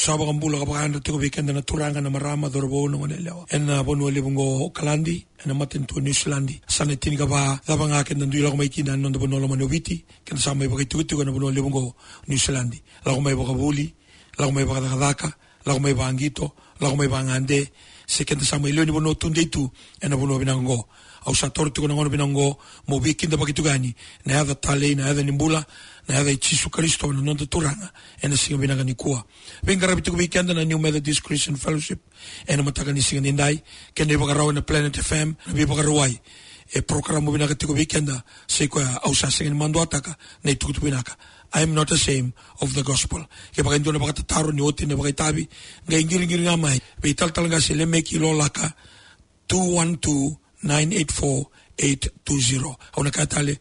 Saba kambula kapakanda tiko weekend na turanga na marama dorobo na wanelewa. Na bonu lebungo Kalandi na matinto New Zealandi. Sana tini kapa daba nga kenda nduila ko maikina nondo bono la manoviti. Kena sama iba kitukitu na bono lebungo New Zealandi. La ko maiba kabuli, la ko maiba kadaka, la ko maiba angito, la ko maiba ngande. Se kenda sama ilo ni bono tunde tu na bono binango. Au sa tortu ko na ngono binango mo weekend ba kitugani. Na hada tale na hada nimbula. Na hada Yesu Kristo na nondo turanga na singa binanga ni kuwa. Venga rabito ko weekend na New Methodist Christian Fellowship na mataka ni singa nindai kende bakaraw na Planet FM na bibakarawai programo binaka tiko weekend sa ko ausa singa ni mando ataka na itukutu binaka. I am not ashamed of the gospel. Kaya baka ito na baka tataro ni otin na baka itabi ngayon giring-giring amay baital talaga sila may kilolaka 212-984-820 au nakatali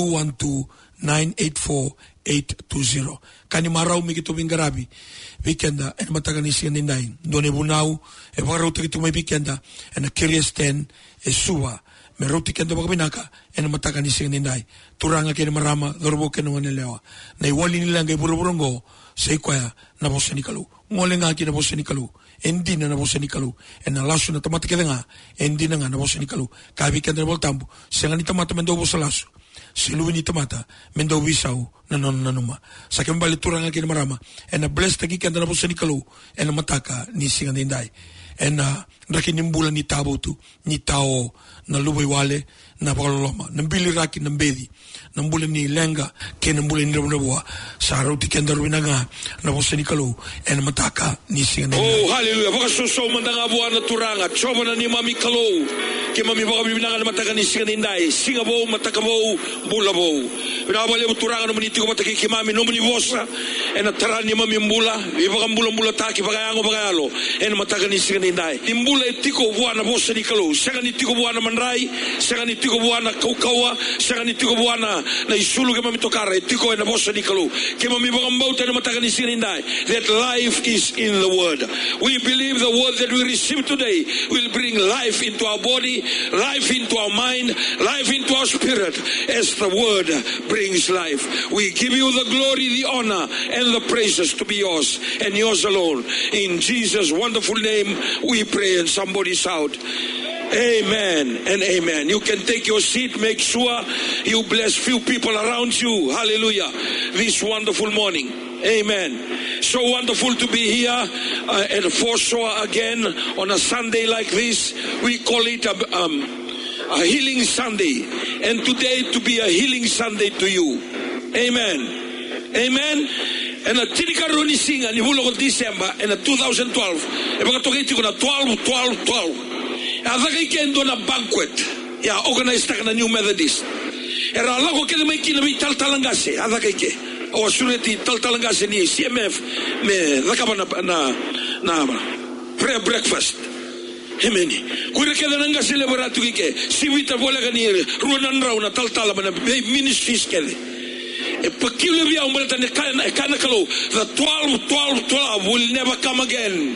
212-984-820. Kani maraw mi kito bingarabi weekenda en mataganisi nindain done bunau e baka rauta kito may weekenda en curious 10 e suwa me rauta kendo baka binaka en mataganisi nindai turanga kene marama dorbo keno nelewa na iwali nila ngay buro-burongo sa ikwaya na bosa ni kalu ngole nga ki na bosa ni kalu endi na bosa ni kalu en na laso na tamata kede nga endi na nga na bosa ni kalu kabi kenda na boltambu siya nga ni tamata mendo bosa laso si luwi ni tamata mendo wisaw na nanuma sa kembali turanga kene marama en na bless tagi kenda na bosa ni kalu en na mataka ni singa nindai en na raki nimbula ni tabo tu ni tao na luwi wale na pakaloloma nambili raki nambedi nambula ni lenga ke nambula ni rabuwa sa rauti kenda ruina nga na bosa ni kalu en mataka ni singa oh hallelujah baka suso mandanga buwa na turanga choba na ni mami kalu ke mami baka bibinanga na mataka ni singa nindai singa bo mataka bo bula bo binabali mo turanga no maniti ko mataki ki mami no mani bosa en atara ni mami mbula bibaka mbula taki baka yango baka yalo en mataka ni singa nindai imbula etiko buwa na bosa ni kalu sanga ni tiko buwa na manrai sanga ni tiko buwa na kaukawa sanga ni tiko buwa na isulu ke mami tokara etiko na bosa ni kalu ke mami baka mbauta na mataka ni singa nindai that life is in the word. We believe the word that we receive today will bring life into our body, life into our mind, life into our spirit as the word brings life. We give you the glory, the honor and the praises to be yours and yours alone. In Jesus' wonderful name we pray, and somebody shout amen and amen. You can take your seat. Make sure you bless few people around you. Hallelujah. This wonderful morning. Amen. So wonderful to be here at Foreshore again on a Sunday like this. We call it a healing Sunday. And today to be a healing Sunday to you. Amen. Amen. And a tinikaruni singa ni hulo ko December and a 2012. E baka tokiti ko na 12. Adaka ikendo na banquet. Ya organized na New Methodist. Era lako kene may kinami taltalangase. Adaka ike. O sureti taltalangase ni CMF me nakaba na prayer breakfast. Hemeni. Kuri kede nanga celebratu ike. Sivita bola ganir ruanan raw na taltala na ministries kede. E pakilo biya umalata ne kana kalo. The 12 will never come again.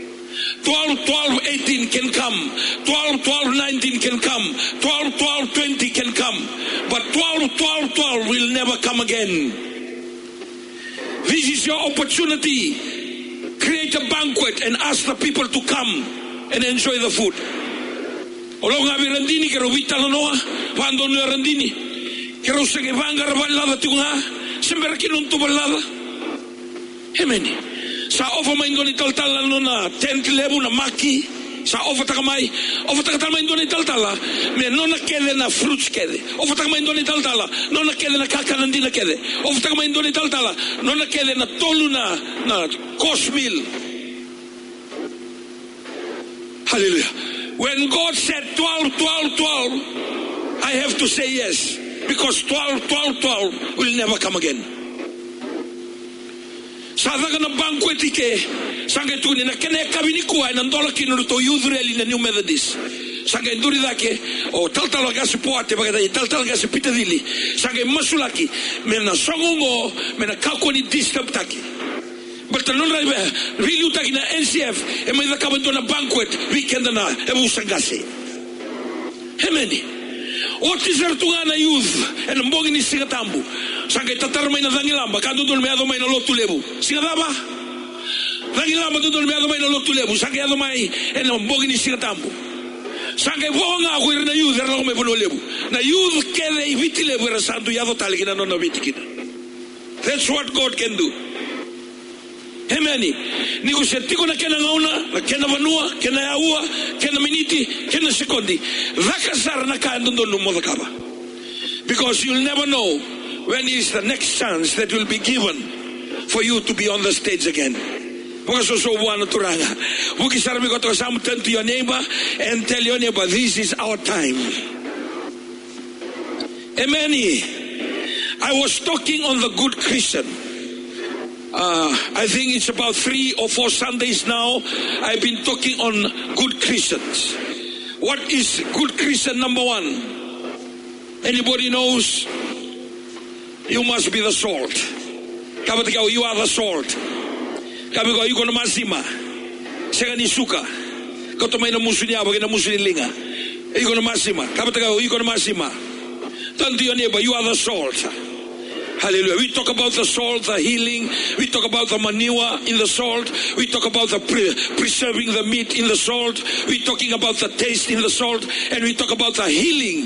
12-18 can come. 12-19 can come. 12-20 can come. But 12 will never come again. This is your opportunity. Create a banquet and ask the people to come and enjoy the food. Olonga birandini kero vitala noa, pando no randini. Kero sege vanga rabalada tunga, sembera kinuntu balada. Hemeni. Sa ofa maindoni taltala nona tent lebu na maki. Sa ofa takamai, ofa takatala maindoni taltala. Me nona kede na fruits kede. Ofa takamai maindoni taltala, nona kede na kakanandina kede. Ofa takamai maindoni taltala, nona kede na tolu na course meal. Hallelujah. When God said 12, I have to say yes. Because 12 will never come again. Sada na banquet ike sanga tuni na kene kabini kuwa na ndola kinu to Israel na New Methodist sanga nduri dake o taltala gasi poate bagada taltala gasi pitadili sanga masulaki mena songongo mena kakoni disturb taki but non raive really utaki na NCF e mai dakabanto na banquet weekend na e busangasi hemeni Oti zertunga na youth en mbongi ni singatambu sanga tatar mai na dangilamba kando dol meado mai na lotu lebu singadaba Lagi lama tutul me adamai na lotu lebu. Sangke adamai ena mbogi ni singatambu. Sangke vonga aku irna youth erna me puno lebu. Na youth kele iviti lebu era santu yado tali kina nona viti kina. That's what God can do. Amen. Niku setiko na kena ngauna, na kena vanua, kena yaua, kena miniti, kena sekondi. Vakasar na kaandondo numodakaba. Because you'll never know when is the next chance that will be given for you to be on the stage again. Turn to your neighbor and tell your neighbor, this is our time. Amen. I was talking on the good Christian. I think it's about 3 or 4 Sundays now. I've been talking on good Christians. What is good Christian number 1? Anybody knows? You must be the salt. You are the salt. Kabigo, you gonna masima. Segani suka. Kotomay na musuni abo, kina musuni linga. You gonna masima. Kabataga, you gonna masima. Turn to your neighbor, you are the salt. Hallelujah. We talk about the salt, the healing. We talk about the manure in the salt. We talk about the preserving the meat in the salt. We're talking about the taste in the salt. And we talk about the healing.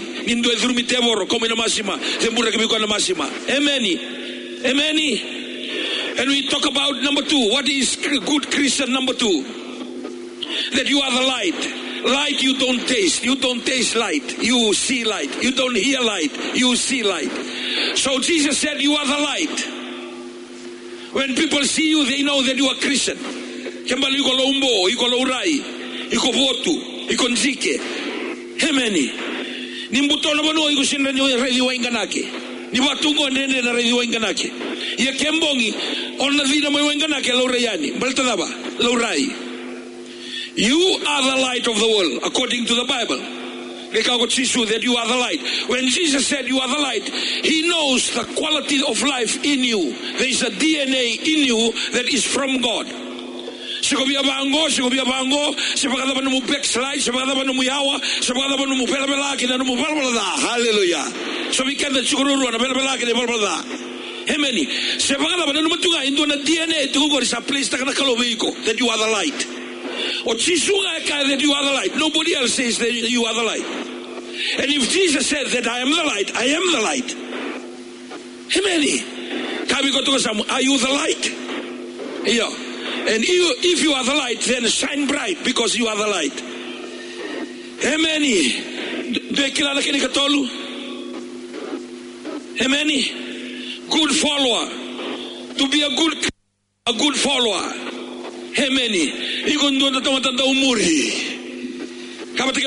Amen. Amen. And we talk about number 2. What is good Christian number 2? That you are the light. Light you don't taste. You don't taste light. You see light. You don't hear light. You see light. So Jesus said you are the light. When people see you, they know that you are Christian. Kembali iko lombo, iko lourai, iko votu, iko nzike. Hemeni. Nimbuto na bano iko sinra nyo radio inganake. Ni watungo nene na radio inganake. Ye kembongi on na vida mo inganake laurayani. Baltadaba, laurai. You are the light of the world, according to the Bible. That you are the light. When Jesus said you are the light, he knows the quality of life in you. There is a DNA in you that is from God. Hallelujah. So we can the Amen. That you are the light. That you are the light. Nobody else says that you are the light. And if Jesus said that I am the light, I am the light. Amen. Are you the light? Yeah. And if you are the light, then shine bright because you are the light. Amen. Amen. Good follower. To be a good follower. Amen. Ikondo na tamatanda umuri. Kabataka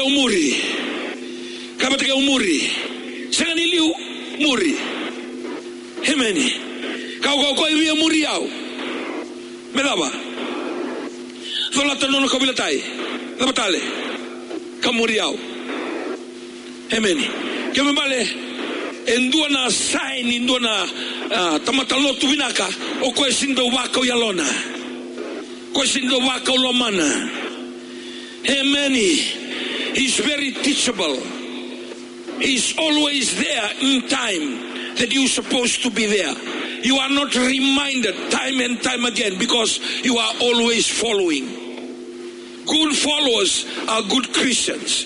umuri. Sanganiliu muri. Amen. Kau iwi umuri yao. Medaba. Tolata nono kabilatai. Labatale. Kamuri yao. Amen. Kemembale endua na sign endua na tamatalotu binaka o ko sindo wako yalona. Kwesindo waka ulomana. Amen. He's very teachable. He's always there in time that you're supposed to be there. You are not reminded time and time again because you are always following. Good followers are good Christians.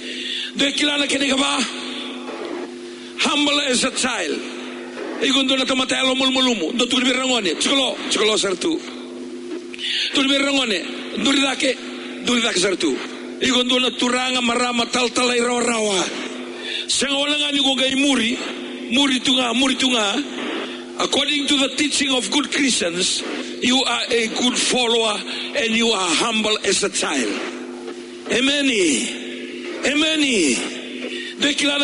Humble as a child. Igundo na tamatelo mulmulumu. Do tulbirangone. Chikolo sartu. Tulbirangone. Duridake sartu. Igundo na turanga marama taltalay rawa. Sangolangan yugo gay muri tunga. According to the teaching of good Christians, you are a good follower and you are humble as a child. Amen. Deklara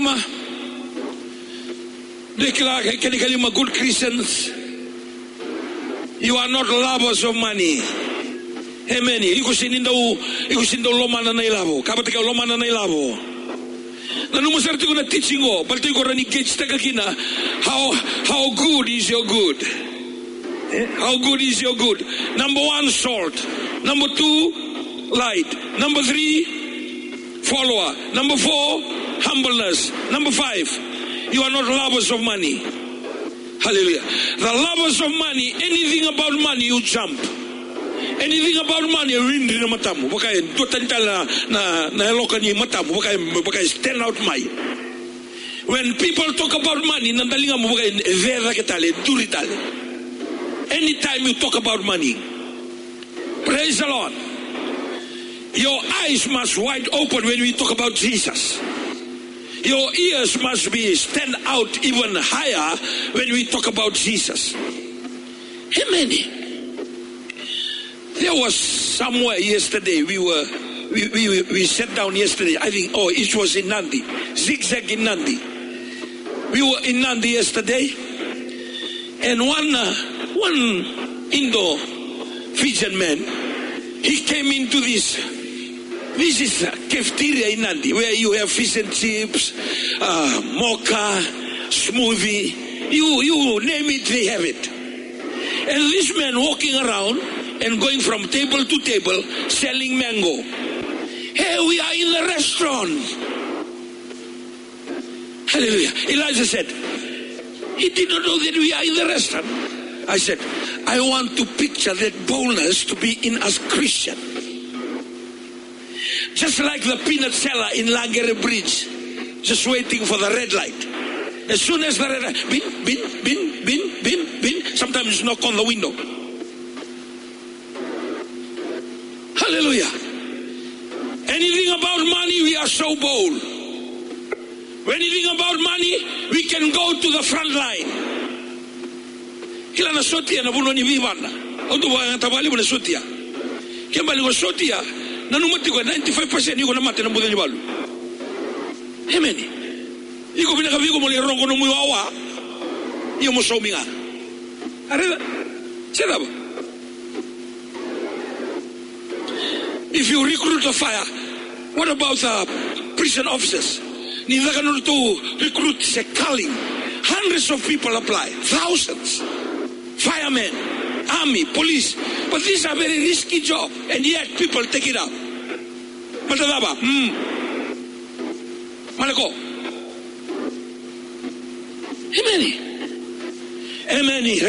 kanikalima good Christians. You are not lovers of money. Amen. Ikusindo lomana na ilabo. Kapatika lomana na ilabo. Nanumusarti ko na teaching ko. Palto ko rani gauge tagakina. How good is your good? How good is your good? Number 1, salt. Number 2, light. Number 3, follower. Number 4, humbleness. Number 5, you are not lovers of money. Hallelujah. The lovers of money, anything about money, you jump. Anything about money, win na matamu. Baka totantala na loka ni matamu. Baka stand out mai. When people talk about money, nandalinga mo baka vera ketale, duritale. Anytime you talk about money, praise the Lord. Your eyes must wide open when we talk about Jesus. Your ears must be stand out even higher when we talk about Jesus. Amen. There was somewhere yesterday we sat down yesterday. I think it was in Nandi, Zigzag in Nandi. We were in Nandi yesterday, and one Indo-Fijian man, he came into this is a cafeteria in Nandi where you have fish and chips, mocha, smoothie, you name it, they have it. And this man walking around and going from table to table selling mango. Hey, we are in the restaurant. Hallelujah. Elijah said, he did not know that we are in the restaurant. I said, I want to picture that boldness to be in us Christian. Just like the peanut seller in Langere Bridge, just waiting for the red light. As soon as the red light, bin, sometimes knock on the window. Hallelujah. Anything about money, we are so bold. Anything about money, we can go to the front line. Kila na sotia na buno ni vivana. Odo wa tabali buno sotia. Kembali go sotia, na numati ko 95% yuko na mate na buno ni balu. Amen. Iko binaka vigo mo le rongo no muawa. Iyo mo sominga. Arela. Seraba. If you recruit a fire, what about the prison officers? Nidaka to recruit a calling. Hundreds of people apply, thousands. Firemen, army, police. But these are very risky jobs, and yet people take it up. Matadaba, Malako. Amen.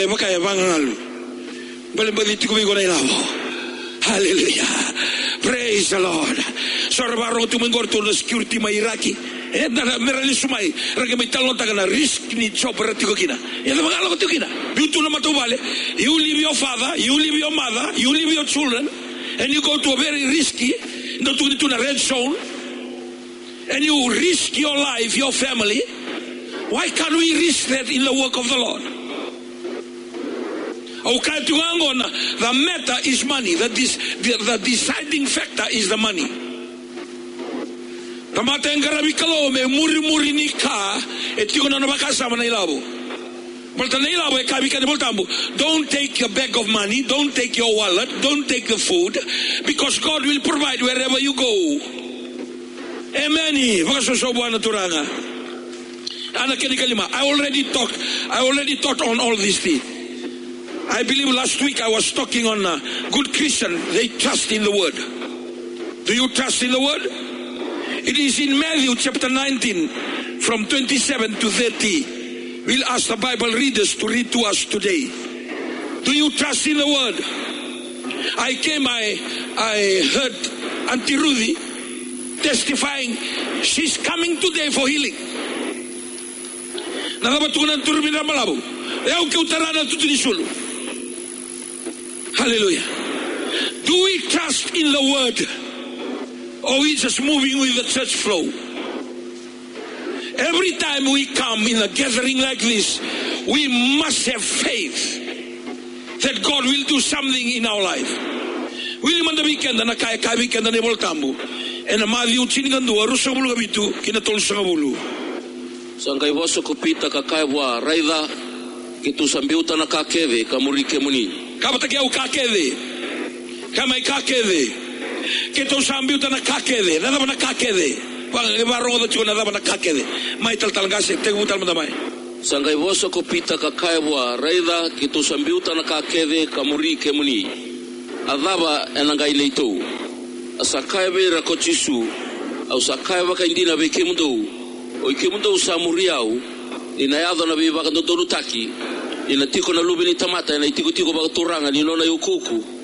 Hallelujah. Praise the Lord. Sorbaro tumengor to the security ma Iraqi. Merali sumai. Ragamay talon tagana risk ni job ratiko kina. Yada magalo ko kina. Biutu na matubale. You leave your father, you leave your mother, you leave your children, and you go to a very risky, not to a red zone, and you risk your life, your family. Why can't we risk that in the work of the Lord? The matter is money. The deciding factor is the money. Don't take your bag of money, don't take your wallet, don't take the food, because God will provide wherever you go. Amen. I already taught on all these things. I believe last week I was talking on good Christian, they trust in the word. Do you trust in the word? It is in Matthew chapter 19 from 27 to 30. We'll ask the Bible readers to read to us today. Do you trust in the word? I heard Auntie Ruthie testifying she's coming today for healing. Hallelujah. Do we trust in the word, or are we just moving with the church flow? Every time we come in a gathering like this, we must have faith that God will do something in our life. William and the weekend and a kai weekend and a voltambu and a Matthew Chingandu, a Rusabulu Bitu, Kinatol Sagabulu. Sangai voso kupita kakaiwa raida kitu sambiuta na kakeve kamurike muni. Kapatakia ukakede. Kamai kakede. Kitu sambiuta na kakede. Nada na kakede. Pang ibarongo da chuna nada na kakede. Mai talgase te gutal madamai. Sangai voso kupita kakaiwa raida kitu sambiuta na kakeve kamurike muni. Adaba enangai leito. Asakaiwe rakochisu au sakaiwa kaindina bekemundo. O kemundo samuriau inayado na biba ka donu taki ina tiko na lubini tamata ina tiko baka turanga ni nona yukuku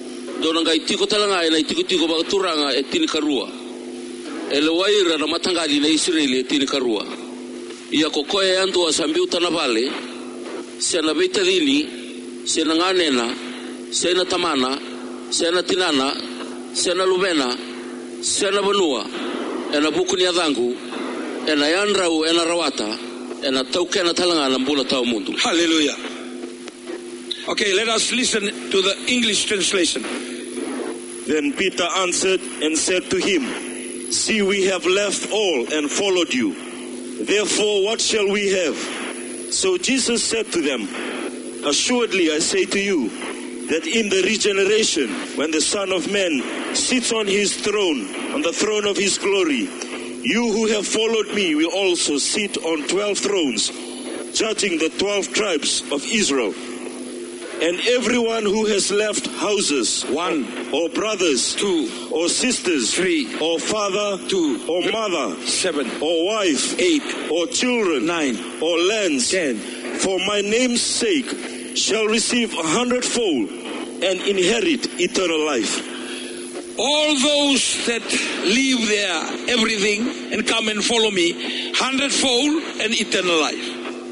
dona ngai tiko talanga na tiko ba turanga e tini karua ele waira na matangali na Israeli e tini karua ia kokoe antu asambiu tanavale sena beitadini sena nganena sena tamana sena tinana sena lubena sena banua ena bukuni adhangu ena yandrau ena rawata ena taukena talanga na mbula tau mundu. Hallelujah. Okay, let us listen to the English translation. Then Peter answered and said to him, "See, we have left all and followed you. Therefore, what shall we have?" So Jesus said to them, "Assuredly, I say to you, that in the regeneration, when the Son of Man sits on his throne, on the throne of his glory, you who have followed me will also sit on 12 thrones, judging the 12 tribes of Israel. And everyone who has left houses, 1, or brothers, 2, or sisters, 3, or father, 2, or mother, 7, or wife, 8, or children, 9, or lands, 10, for my name's sake, shall receive 100-fold and inherit eternal life." all those that leave their everything and come and follow me, 100-fold and eternal life.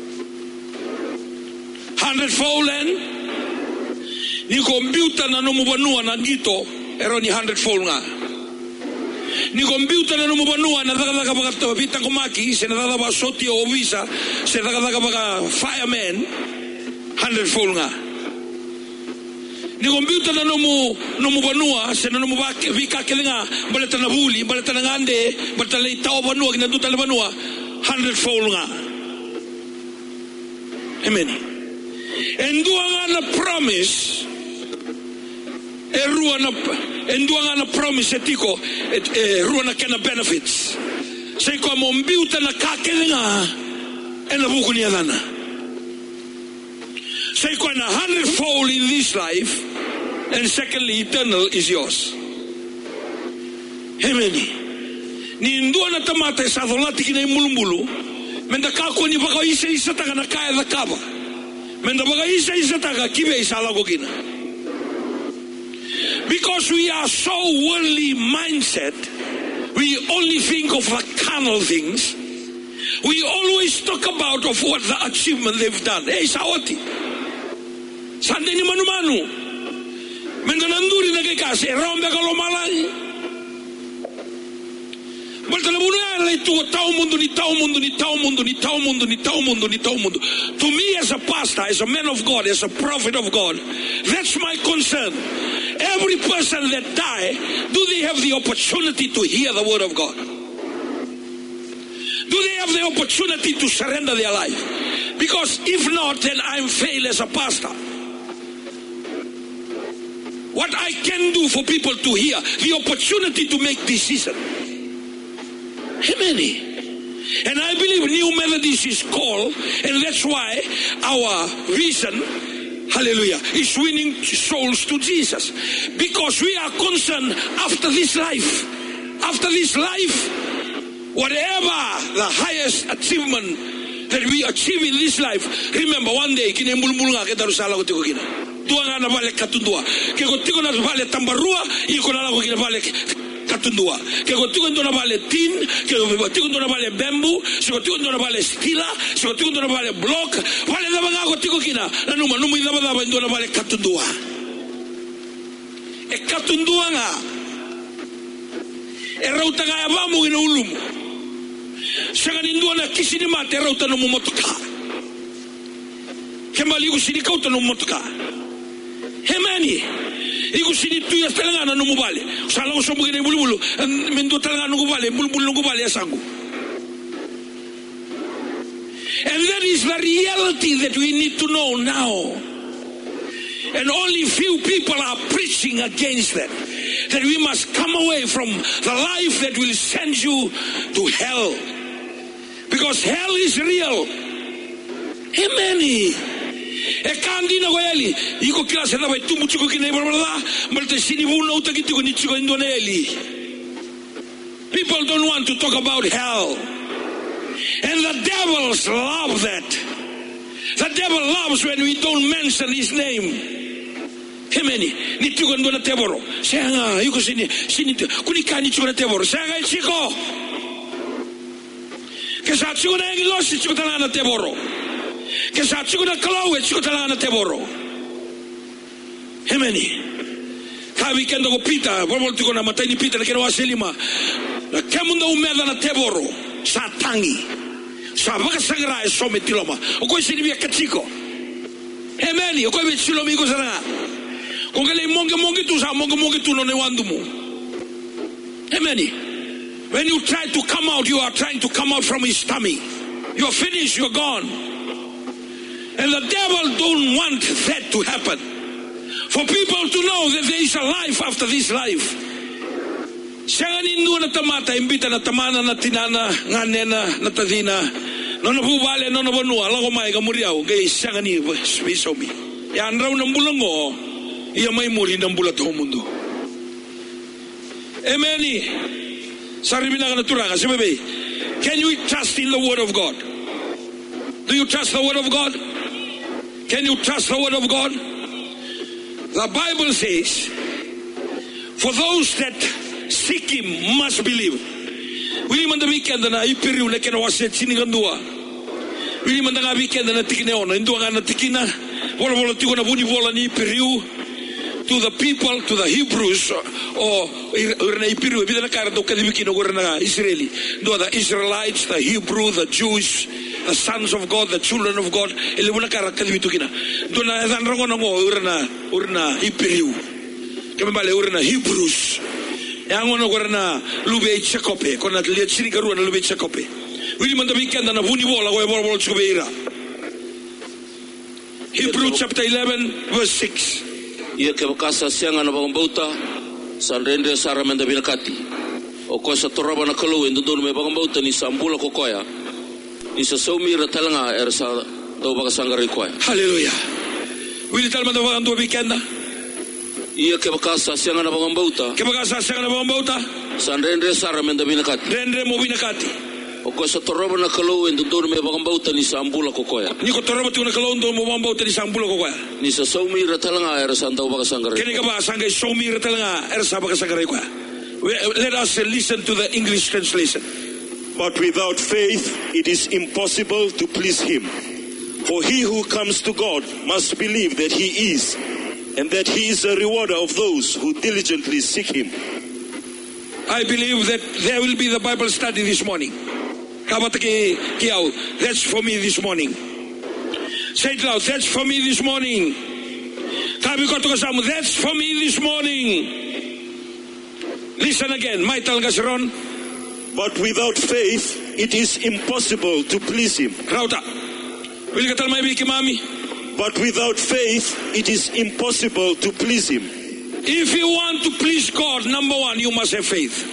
100-fold and ni kombiuta na nomu banua na gito ero ni 100-fold nga. Ni kombiuta na nomu banua na daga baga vita kumaki se na daga ba soti o visa se daga baga fireman 100-fold nga. Ni kombiuta na nomu banua se na nomu vika kelinga baleta na buli baleta na ngande baleta le tao banua kina duta le banua 100-fold nga. Amen. Endua na promise endua na promise etiko rua na kena benefits sei ko mombiuta na kakelinga ena buku ni adana sei ko na 100-fold in this life and secondly eternal is yours. Amen. Ni ndua na tamata sa dolati kina mulumulu menda kako ni baka isa taka na kaya da kaba menda baka isa taka kibe isa lago kina. Because we are so worldly mindset, we only think of the carnal things. We always talk about of what the achievement they've done. Hey, sawati. Sande ni manu. Menda nanduri na kay kasi rombe kalomalay. Balta na muna ay to tao mundo. To me as a pastor, as a man of God, as a prophet of God, that's my concern. Every person that die, do they have the opportunity to hear the word of God? Do they have the opportunity to surrender their life? Because if not, then I'm failed as a pastor. What I can do for people to hear, the opportunity to make decision. Amen. And I believe New Methodist is called, and that's why our vision, hallelujah, is winning souls to Jesus. Because we are concerned after this life. After this life, whatever the highest achievement that we achieve in this life, remember one day, kine mulmulunga ke darusala ko tiko kina. Dua nga na vale katundua. Ke ko tiko na vale tambarua, iko na ko kina vale katundua. Ke ko tiko na vale tin, ke ko tiko na vale bamboo, se ko tiko na vale stila, se ko tiko na vale block, vale da nga ko tiko kina. Na numa da na vale katundua. E katundua nga. E rauta nga abamu ina ulumu. Sanga nindua na kisini mate rauta no motoka. Kembali ko sini kauta no motoka. Hemani. Iku sini tuya talanga no mubale. Sala ko somo gine bulubulu. Mendo talanga no mubale, bulubulu no mubale asangu. And that is the reality that we need to know now. And only few people are preaching against that. That we must come away from the life that will send you to hell. Because hell is real. Amen. E kandina ko eli iko kila se dava tu muchiko kine barbarda malte sini buno utakiti ko nichiko indoneli. People don't want to talk about hell. And the devils love that. The devil loves when we don't mention his name. Hemeni, ni tigo ndo na teboro. Senga, yuko sini kunikani tigo na teboro. Senga chiko. Kesa tigo na engilosi tigo tala na teboro. Kesa tigo na kalawe tigo tala na teboro. Hemeni. Ka weekend ko pita, volvo tigo na matai ni pita na kero waselima. Na kemunda umeda na teboro. Sa tangi. Sa baka sangra e some tiloma. O ko sini via kachiko. Hemeni, o ko be siloma iko sana. Kung kailan monge tu sa monge tu no ne wandu mo. Hemeni. When you try to come out, you are trying to come out from his tummy. You are finished, you are gone. And the devil don't want that to happen. For people to know that there is a life after this life. Siya nindu na tamata, imbita na tamana na tinana, nganena, na tadina, no bubale, no banua, lago mai kamuriao, gay siya ni spisomi. Yan raw ng bulango, iya may muri ng bulat ho mundo. Ameni. Sarili na naturanga, si bebe. Can you trust in the word of God? Do you trust the word of God? Can you trust the word of God? The Bible says, for those that seek him must believe. Wili man da weekend na ipiriu na kena wase sinigandua. Wili man da weekend na tikine ono, indua nga na tikina, wala tiko na buni wala ni ipiriu. To the people, to the Hebrews, or Israeli, the Israelites, the Hebrew, the Jews, the sons of God, the children of God, Hebrews. Hebrew chapter 11, verse 6. Ia ke wakasa sianga na bauta sanrende sara menda binakati o ko sa toraba na kalu endo don me bauta ni sambula ko koya ni sa somi ratalanga ersa do baka sangari koya. Hallelujah. Wili tal manda wandu weekenda. Ia ke wakasa sianga na bauta. Ke wakasa sianga na bauta sanrende sara menda binakati. Rendre mo binakati. O ko sa toraba na kalu endo don me bauta ni sambula ko koya. Ni ko toraba tu na kalu endo mo bauta ni sambula ko koya. Ni sa somi ratalanga ersa do baka sangari. Kini ka ba sangay somi ratalanga ersa baka sangari koya. Let us listen to the English translation. But without faith it is impossible to please him. For he who comes to God must believe that he is, and that he is a rewarder of those who diligently seek him. I believe that there will be the Bible study this morning. That's for me this morning. Say it loud. That's for me this morning. That's for me this morning. Listen again. But without faith, it is impossible to please him. But without faith, it is impossible to please him. If you want to please God, number one, you must have faith.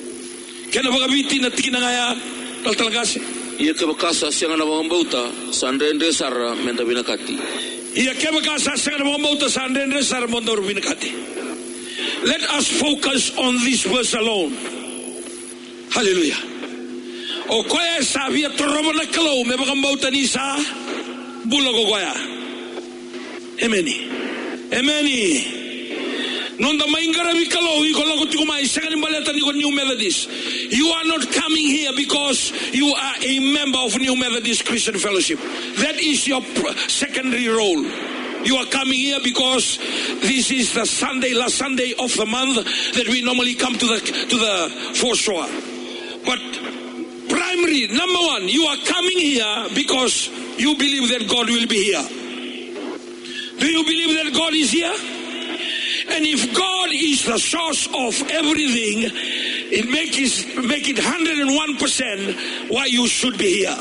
Ia ke wakasa sianga na bauta sanrende sara menda binakati. Let us focus on this verse alone. Hallelujah. O koya sabia toroba na kalau me bauta ni sa bulo koya. Ameni. Ameni. Nonda maingara bikalo ikolo ko tikumai second baleta ni ko New Methodist. You are not coming here because you are a member of New Methodist Christian Fellowship. That is your secondary role. You are coming here because this is the last Sunday of the month that we normally come to the foreshore. But primary, number one, you are coming here because you believe that God will be here. Do you believe that God is here? And if God is the source of everything, it make it 101% why you should be here.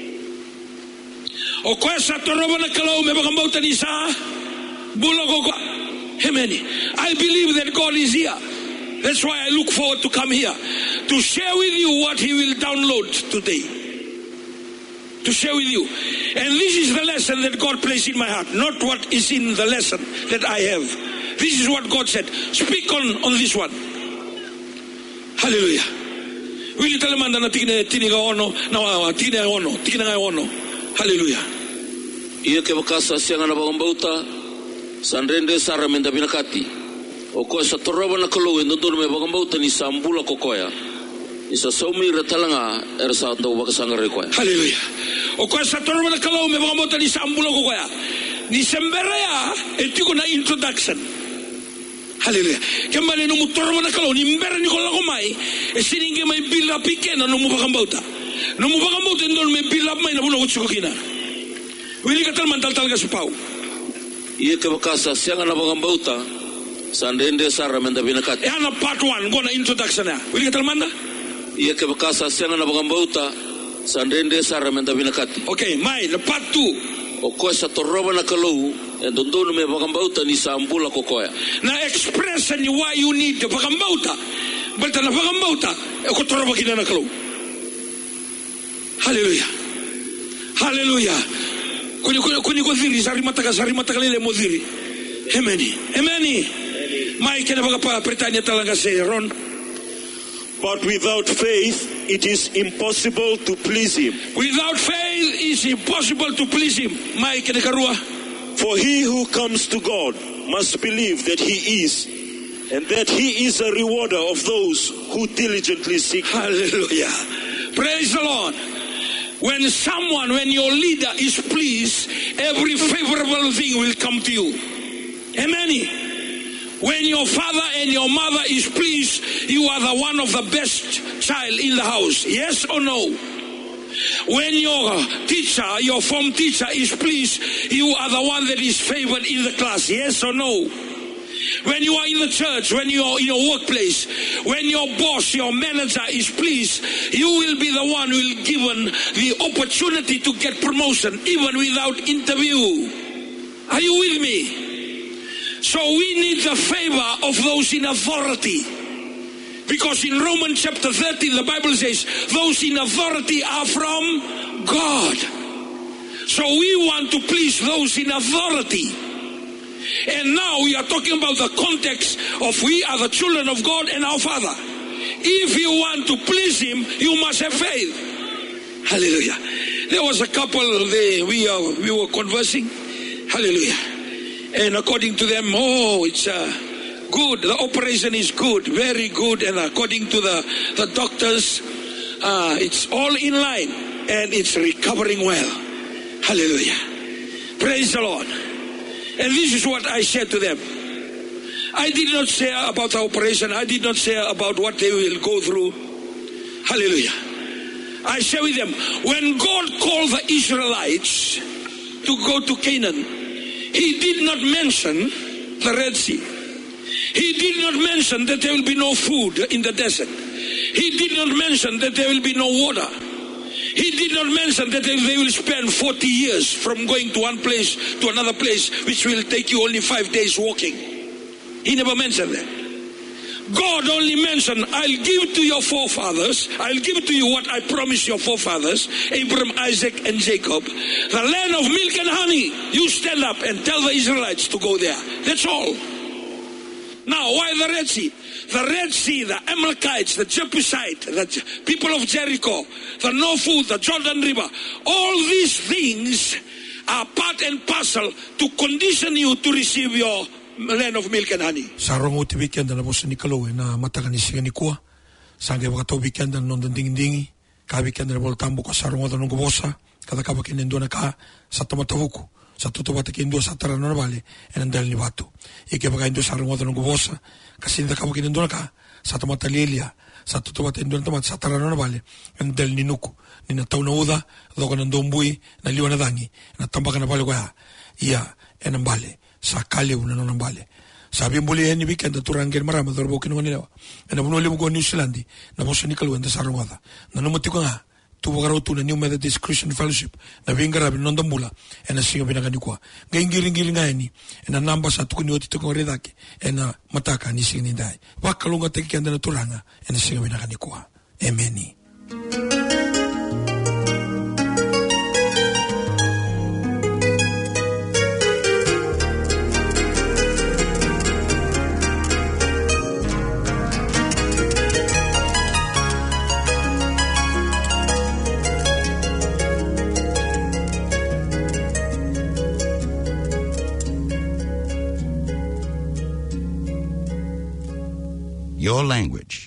O kwesa toroba na kalau me bakambauta ni sa bulo ko. Amen. I believe that God is here. That's why I look forward to come here to share with you what he will download today. To share with you. And this is the lesson that God placed in my heart, not what is in the lesson that I have. This is what God said. Speak on this one. Hallelujah. Wili talamanda na tiniga ono na tina ono. Hallelujah. Ia ke wakasa sianga na bauta Sandrende sara menda binakati. O koe sa toroba na kalau e nondono me bagambauta ni sambula kokoya. Isa saumi retalanga era sa ando bakasanga rekoya. Haleluya. O koe sa toroba na kalau me bagambauta ni sambula kokoya. Ni semberea etiko na introduction. Haleluya. Kembali no mutoroba na kalau ni mbere ni kola komai e sininge mai bila pikena no bagambauta. No bagambauta ndono me bila mai na buno kutsuko kina. Wili katal mantal talga supau. Ia ke bakasa sianga na bagambauta sandende sara menda binakati. Ana part 1 gona introduction ya. Wili katal manda? Ia ke bakasa sianga na bagambauta sandende sara menda binakati. Okay, mai na part 2. O koe sa toroba na kalau e nondono me bagambauta ni sambula kokoya. Na expression why you need the bagambauta. Balta na bagambauta e ko toroba kina na kalau. Haleluya. Haleluya. Kuni kodhiri sari mataka lele modhiri. Ameni. Mai kena bagapa Britania talanga se Ron. But without faith, it is impossible to please him. Without faith, it's impossible to please him. Mai kena karua. For he who comes to God must believe that he is, and that he is a rewarder of those who diligently seek him. Hallelujah. Praise the Lord. When your leader is pleased, every favorable thing will come to you. Amen. When your father and your mother is pleased, you are the one of the best child in the house. Yes or no? When your teacher, your form teacher is pleased, you are the one that is favored in the class. Yes or no? When you are in the church, when you are in your workplace, when your boss, your manager is pleased, you will be the one who will be given the opportunity to get promotion even without interview. Are you with me? So we need the favor of those in authority. Because in Romans chapter 13, the Bible says, those in authority are from God. So we want to please those in authority. And now we are talking about the context of we are the children of God and our Father. If you want to please Him, you must have faith. Hallelujah. There was a couple, we were conversing. Hallelujah. And according to them, it's good. The operation is good, very good. And according to the doctors, it's all in line. And it's recovering well. Hallelujah. Praise the Lord. And this is what I said to them. I did not say about the operation. I did not say about what they will go through. Hallelujah. I share with them, when God called the Israelites to go to Canaan, He did not mention the Red Sea. He did not mention that there will be no food in the desert. He did not mention that there will be no water. He did not mention that they will spend 40 years from going to one place to another place, which will take you only 5 days walking. He never mentioned that. God only mentioned, I'll give to your forefathers, I'll give to you what I promised your forefathers, Abraham, Isaac, and Jacob, the land of milk and honey. You stand up and tell the Israelites to go there. That's all. Now, why the Red Sea? The Red Sea, the Amalekites, the Jebusites, the people of Jericho, the no food, the Jordan River, all these things are part and parcel to condition you to receive your land of milk and honey. Sarong uti weekend na bosa ni Kaloe na mataganisigan ni Kua. Sangge wakato weekend na nondang dingi-dingi. Ka weekend na bol tambo ka sarong oda nung bosa. Kada ka bakinendo na ka sa tamatavuku. Sa tutubata kindo sa tarano na bale en andal ni batu. Ike baka indo sarong oda nung bosa. Kasi hindi ka bakinendo na ka sa tamatalilia. Sa tutubata indo na tamat sa tarano na bale en andal ni nuku. Ni nataw na uda, doko ng dombui, na liwa na dangi. Natambaka na bale ko ya. Iya, en ang bale. Sa kaliw na nung bale. Sabi ang bulihan ni weekend at turangin marama dorbo kinuha nila. E napunuli mo ko New Zealand na bosa ni Kaluan da sarong oda. Nanumati ko nga tuwagaraw to na New Methodist Christian Fellowship na bingarabi nung dambula e na singa binagani ko. Gayong giling-giling nga ni e na namba sa tukuni o tito kong redaki e na mataka ni singa ninday. Wakalunga tagikianda na turanga e na singa binagani ko. Amen. your language.